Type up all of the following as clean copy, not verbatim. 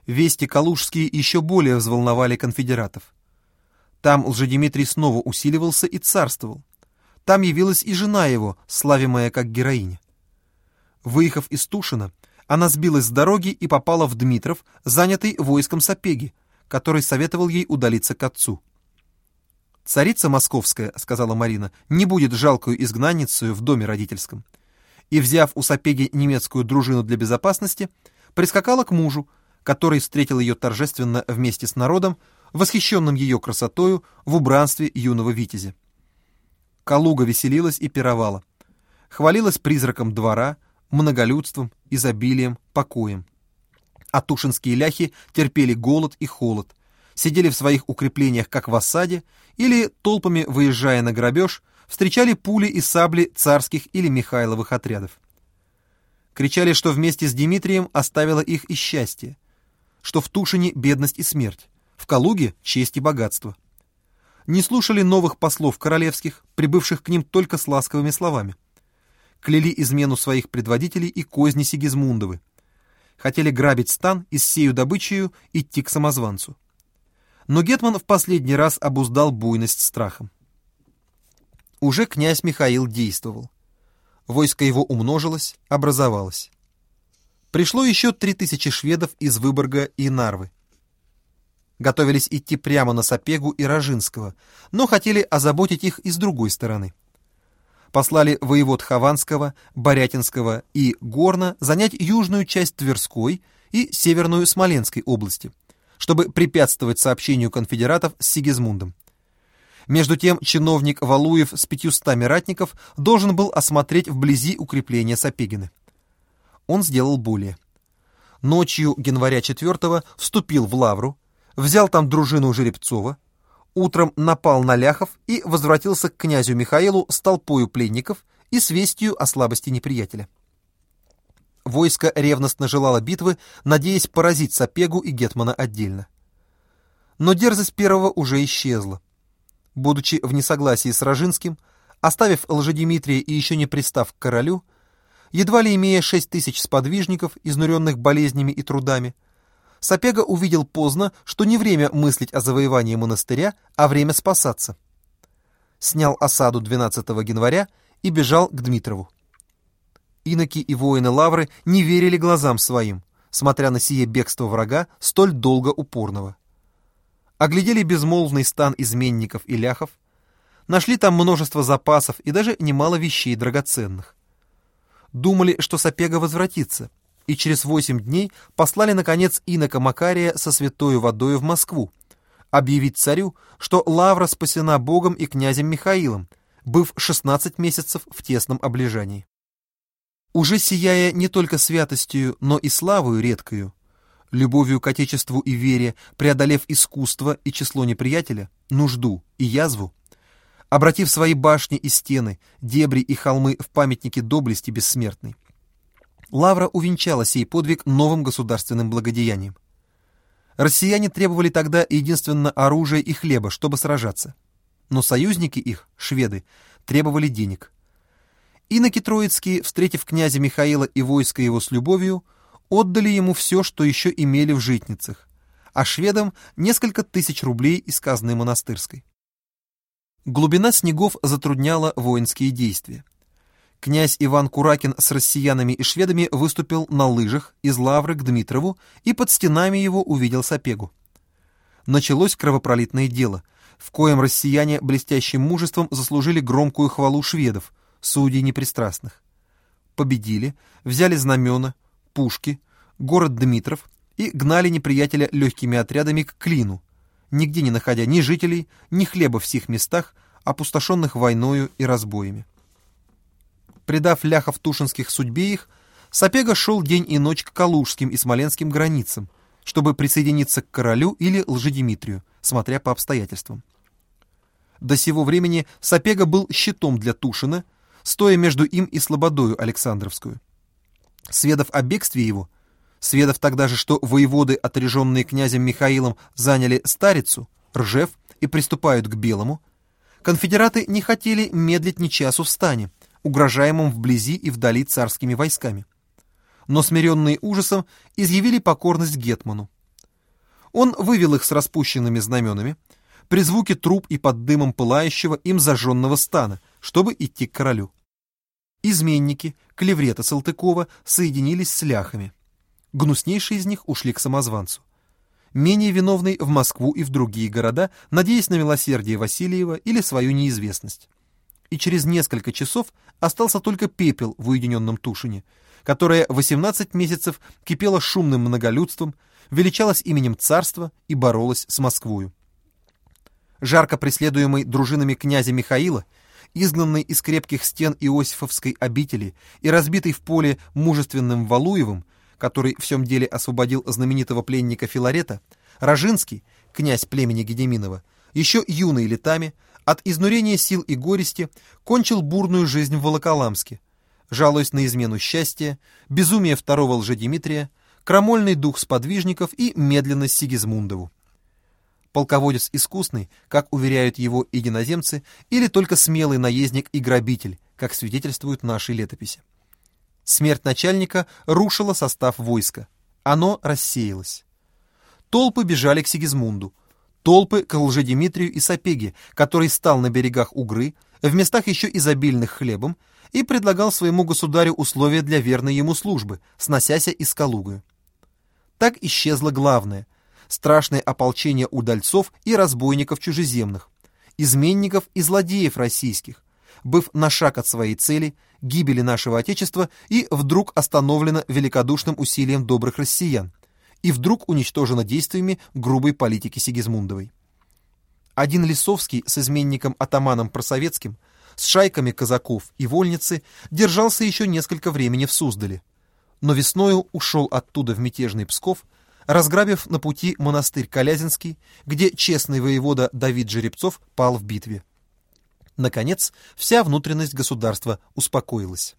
Вести калужские еще более взволновали конфедератов. Там Лжедимитрий снова усиливался и царствовал. Там явилась и жена его, славимая как героиня. Выехав из Тушина, она сбилась с дороги и попала в Дмитров, занятый войском Сапеги, который советовал ей удалиться к отцу. «Царица московская, — сказала Марина, — не будет жалкую изгнанницею в доме родительском». И, взяв у Сапеги немецкую дружину для безопасности, прискакала к мужу, который встретил ее торжественно вместе с народом, восхищенным ее красотою в убранстве юного витязя. Калуга веселилась и пировала, хвалилась призраком двора, многолюдством, изобилием, покоем. А тушинские ляхи терпели голод и холод, сидели в своих укреплениях как в осаде или, толпами выезжая на грабеж, встречали пули и сабли царских или Михайловых отрядов. Кричали, что вместе с Дмитрием оставило их и счастье, что в Тушине бедность и смерть, в Калуге честь и богатство. Не слушали новых послов королевских, прибывших к ним только с ласковыми словами. Кляли измену своих предводителей и козни Сигизмундовы. Хотели грабить стан и с сею добычею идти к самозванцу. Но гетман в последний раз обуздал буйность страхом. Уже князь Михаил действовал. Войско его умножилось, образовалось. Пришло еще 3000 шведов из Выборга и Нарвы. Готовились идти прямо на Сапегу и Рожинского, но хотели озаботить их и с другой стороны. Послали воевод Хованского, Борятинского и Горна занять южную часть Тверской и северную Смоленской области, чтобы препятствовать сообщению конфедератов с Сигизмундом. Между тем чиновник Валуев с 500 ратников должен был осмотреть вблизи укрепления Сапегины. Он сделал более. Ночью января 4-го вступил в Лавру, взял там дружину Жеребцова, утром напал на ляхов и возвратился к князю Михаилу с толпою пленников и с вестью о слабости неприятеля. Войско ревностно желало битвы, надеясь поразить Сапегу и гетмана отдельно. Но дерзость первого уже исчезла. Будучи в несогласии с Рожинским, оставив Лжедимитрия и еще не пристав к королю, едва ли имея 6000 сподвижников, изнуренных болезнями и трудами, Сапега увидел поздно, что не время мыслить о завоевании монастыря, а время спасаться. Снял осаду 12 января и бежал к Дмитрову. Иноки и воины Лавры не верили глазам своим, смотря на сие бегство врага, столь долго упорного. Оглядели безмолвный стан изменников и ляхов, нашли там множество запасов и даже немало вещей драгоценных. Думали, что Сапега возвратится, и через 8 дней послали, наконец, инока Макария со святою водою в Москву, объявить царю, что Лавра спасена Богом и князем Михаилом, быв 16 месяцев в тесном облежании. Уже сияя не только святостью, но и славою редкою, любовью к отечеству и вере, преодолев искусство и число неприятеля, нужду и язву, обратив свои башни и стены, дебри и холмы в памятники доблести бессмертной, Лавра увенчала сей подвиг новым государственным благодеянием. Россияне требовали тогда единственно оружия и хлеба, чтобы сражаться. Но союзники их, шведы, требовали денег. Иноки Троицкие, встретив князя Михаила и войско его с любовью, отдали ему все, что еще имели в житницах, а шведам несколько 1000 рублей из казны монастырской. Глубина снегов затрудняла воинские действия. Князь Иван Куракин с россиянами и шведами выступил на лыжах из Лавры к Дмитрову и под стенами его увидел Сапегу. Началось кровопролитное дело, в коем россияне блестящим мужеством заслужили громкую хвалу шведов, судей непристрастных. Победили, взяли знамена, пушки, город Дмитров и гнали неприятеля легкими отрядами к Клину, нигде не находя ни жителей, ни хлеба в сих местах, опустошенных войною и разбоями. Предав ляхов тушинских судьбе их, Сапега шел день и ночь к калужским и смоленским границам, чтобы присоединиться к королю или Лжедимитрию, смотря по обстоятельствам. До сего времени Сапега был щитом для Тушина, стоя между им и Слободою Александровскую. Сведав о бегстве его, сведав тогда же, что воеводы, отряженные князем Михаилом, заняли Старицу, Ржев и приступают к Белому, конфедераты не хотели медлить ни часу в стане, угрожаемом вблизи и вдали царскими войсками. Но смиренные ужасом изъявили покорность гетману, Он вывел их с распущенными знаменами, при звуке труб и под дымом пылающего им зажженного стана, чтобы идти к королю. Изменники, клеврета Салтыкова, соединились с ляхами. Гнуснейшие из них ушли к самозванцу. Менее виновный в Москву и в другие города, надеясь на милосердие Васильева или свою неизвестность. И через несколько часов остался только пепел в уединенном Тушине, которое 18 месяцев кипело шумным многолюдством, величалось именем царства и боролось с Москвою. Жарко преследуемый дружинами князя Михаила, изгнанный из крепких стен Иосифовской обители и разбитый в поле мужественным Валуевым, который в всем деле освободил знаменитого пленника Филарета, Рожинский, князь племени Гедеминова, еще юный летами, от изнурения сил и горести, кончил бурную жизнь в Волоколамске, жалуясь на измену счастья, безумие второго Лжедимитрия, крамольный дух сподвижников и медленность Сигизмундову. Полководец искусный, как уверяют его единоземцы, или только смелый наездник и грабитель, как свидетельствуют наши летописи. Смерть начальника рушила состав войска. Оно рассеялось. Толпы бежали к Сигизмунду. Толпы к Лжедимитрию и Сапеге, который стал на берегах Угры, в местах еще изобильных хлебом, и предлагал своему государю условия для верной ему службы, сносяся из Калугы. Так исчезло главное — страшное ополчение удальцов и разбойников чужеземных, изменников и злодеев российских, быв на шаг от своей цели, гибели нашего Отечества, и вдруг остановлено великодушным усилием добрых россиян, и вдруг уничтожено действиями грубой политики Сигизмундовой. Один Лисовский с изменником-атаманом Просоветским, с шайками казаков и вольницы, держался еще несколько времени в Суздале, но весною ушел оттуда в мятежный Псков, разграбив на пути монастырь Колязинский, где честный воевода Давид Жеребцов пал в битве. Наконец, вся внутренность государства успокоилась.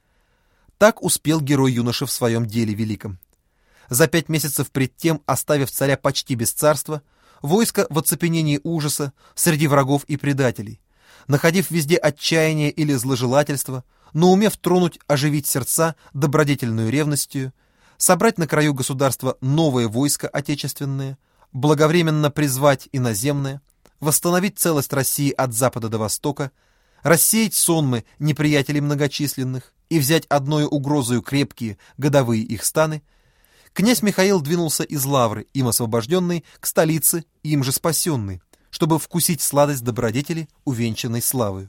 Так успел герой-юноша в своем деле великом. За 5 месяцев пред тем, оставив царя почти без царства, войско в оцепенении ужаса среди врагов и предателей, находив везде отчаяние или зложелательство, но умев тронуть, оживить сердца добродетельную ревностью, собрать на краю государства новое войско отечественное, благовременно призвать иноземное, восстановить целость России от запада до востока, рассеять сонмы неприятелей многочисленных и взять одною угрозою крепкие годовые их станы, князь Михаил двинулся из Лавры, им освобожденный, к столице, им же спасенный, чтобы вкусить сладость добродетели, увенчанной славою.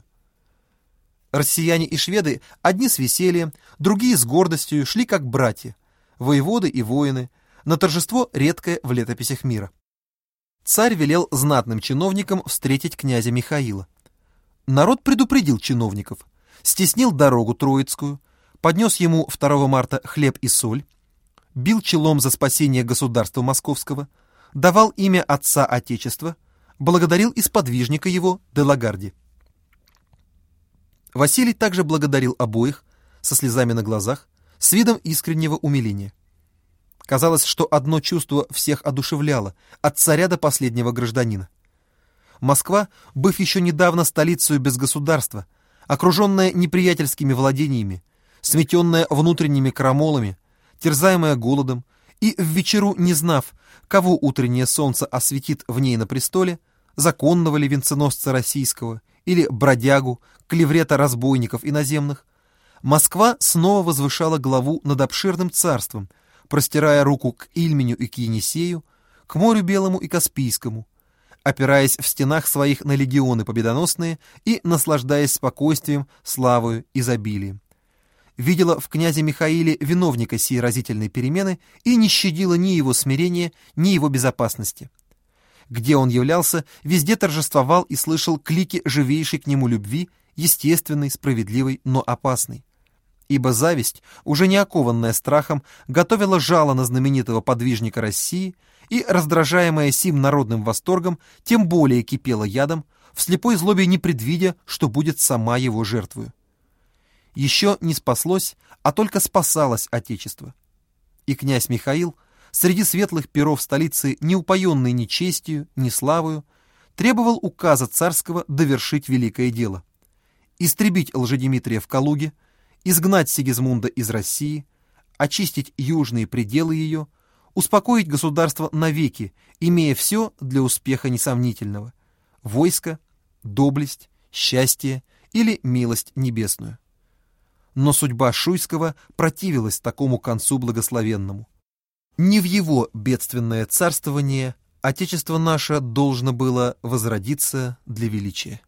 Россияне и шведы, одни с весельем, другие с гордостью, шли как братья, воеводы и воины, на торжество редкое в летописях мира. Царь велел знатным чиновникам встретить князя Михаила. Народ предупредил чиновников, стеснил дорогу Троицкую, поднес ему 2 марта хлеб и соль, бил челом за спасение государства московского, давал имя отца Отечества, благодарил и сподвижника его де Лагарди. Василий также благодарил обоих, со слезами на глазах, с видом искреннего умиления. Казалось, что одно чувство всех одушевляло, от царя до последнего гражданина. Москва, быв еще недавно столицей без государства, окруженная неприятельскими владениями, сметенная внутренними крамолами, терзаемая голодом, и в вечеру не знав, кого утреннее солнце осветит в ней на престоле, законного ли венценосца российского или бродягу, клеврета разбойников иноземных, Москва снова возвышала главу над обширным царством, простирая руку к Ильменю и к Енисею, к морю Белому и Каспийскому, опираясь в стенах своих на легионы победоносные и наслаждаясь спокойствием, славою, изобилием. Видела в князе Михаиле виновника сей разительной перемены и не щадила ни его смирения, ни его безопасности. Где он являлся, везде торжествовал и слышал клики живейшей к нему любви, естественной, справедливой, но опасной. Ибо зависть, уже не окованная страхом, готовила жало на знаменитого подвижника России и, раздражаемая сим народным восторгом, тем более кипела ядом, в слепой злобе не предвидя, что будет сама его жертвою. Еще не спаслось, а только спасалось Отечество. И князь Михаил, среди светлых перов столицы, не упоенный ни честью, ни славою, требовал указа царского довершить великое дело. Истребить Лжедимитрия в Калуге, изгнать Сигизмунда из России, очистить южные пределы ее, успокоить государство навеки, имея все для успеха несомнительного – войско, доблесть, счастье или милость небесную. Но судьба Шуйского противилась такому концу благословенному. Не в его бедственное царствование Отечество наше должно было возродиться для величия.